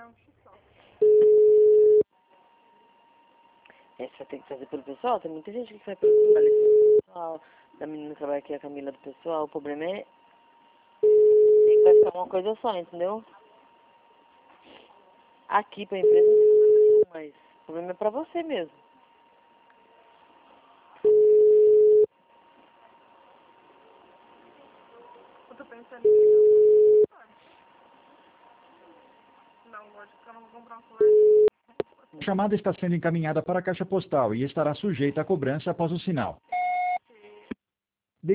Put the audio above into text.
Você tem que fazer pelo pessoal? Tem muita gente que faz pelo pessoal. Da menina que trabalha aqui, a Camila do pessoal. O problema é que vai ficar uma coisa só, entendeu? Aqui pra empresa não tem problema nenhum, mas o problema é pra você mesmo. Eu tô pensando em... Não, lógico que eu não vou comprar um celular. A chamada está sendo encaminhada para a caixa postal e estará sujeita à cobrança após o sinal.